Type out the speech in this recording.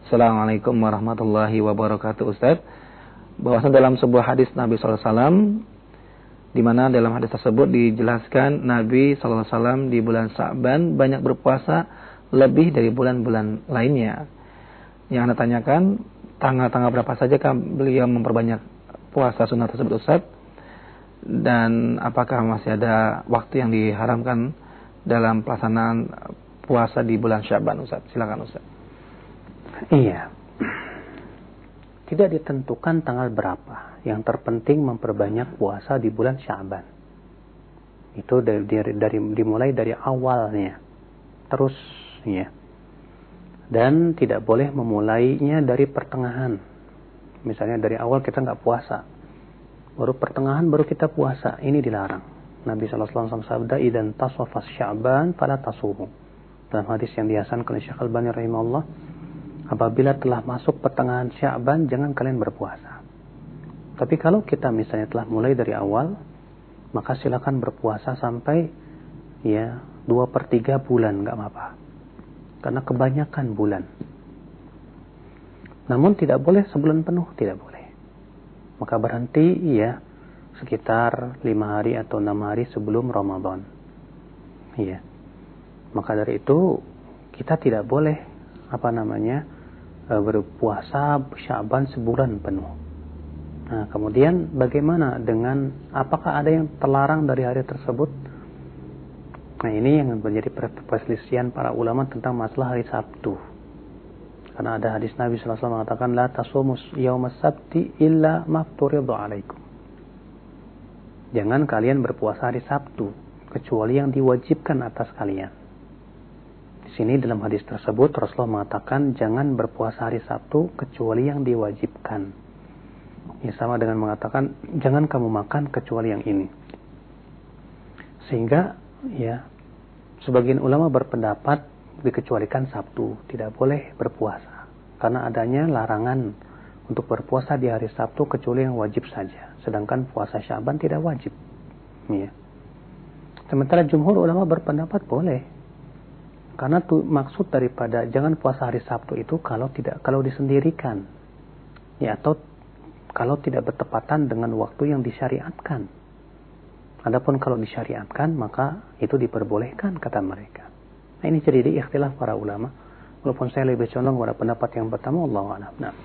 Assalamualaikum warahmatullahi wabarakatuh. Ustaz, bahwasanya dalam sebuah hadis Nabi SAW, di mana dalam hadis tersebut dijelaskan Nabi SAW di bulan Sya'ban banyak berpuasa lebih dari bulan-bulan lainnya. Yang Anda tanyakan, tanggal-tanggal berapa saja beliau memperbanyak puasa sunnah tersebut, Ustaz? Dan apakah masih ada waktu yang diharamkan dalam pelaksanaan puasa di bulan Sya'ban, Ustaz? Silakan, Ustaz. Iya. Tidak ditentukan tanggal berapa. Yang terpenting memperbanyak puasa di bulan Sya'ban. Itu dimulai dari awalnya. Terus ya. Dan tidak boleh memulainya dari pertengahan. Misalnya dari awal kita nggak puasa. Baru pertengahan baru kita puasa. Ini dilarang. Nabi SAW sabda, "Idzan tasafas Sya'ban fala tasumu." Dalam hadis yang dihasankan oleh Syekh Al-Albani rahimahullah, apabila telah masuk pertengahan Sya'ban, jangan kalian berpuasa. Tapi kalau kita misalnya telah mulai dari awal, maka silakan berpuasa sampai 2/3 bulan, nggak apa-apa. Karena kebanyakan bulan. Namun tidak boleh sebulan penuh, tidak boleh. Maka berhenti sekitar 5 hari atau 6 hari sebelum Ramadan. Maka dari itu kita tidak boleh berpuasa Sya'ban sebulan penuh. Nah, kemudian bagaimana dengan apakah ada yang terlarang dari hari tersebut? Nah, ini yang menjadi perselisihan para ulama tentang masalah hari Sabtu. Karena ada hadis Nabi SAW mengatakan, "La tasumus yaumas sabti illa mafturidhu alaikum." Jangan kalian berpuasa hari Sabtu kecuali yang diwajibkan atas kalian. Di sini dalam hadis tersebut Rasulullah mengatakan jangan berpuasa hari Sabtu kecuali yang diwajibkan. Sama dengan mengatakan jangan kamu makan kecuali yang ini. Sehingga sebagian ulama berpendapat dikecualikan Sabtu, tidak boleh berpuasa karena adanya larangan untuk berpuasa di hari Sabtu kecuali yang wajib saja. Sedangkan puasa Sya'ban tidak wajib. Sementara jumhur ulama berpendapat boleh. Karena maksud daripada jangan puasa hari Sabtu itu kalau disendirikan. Atau kalau tidak bertepatan dengan waktu yang disyariatkan. Adapun kalau disyariatkan maka itu diperbolehkan kata mereka. Nah, ini jadi ikhtilaf para ulama. Walaupun saya lebih condong pada pendapat yang pertama, wallahu a'lam.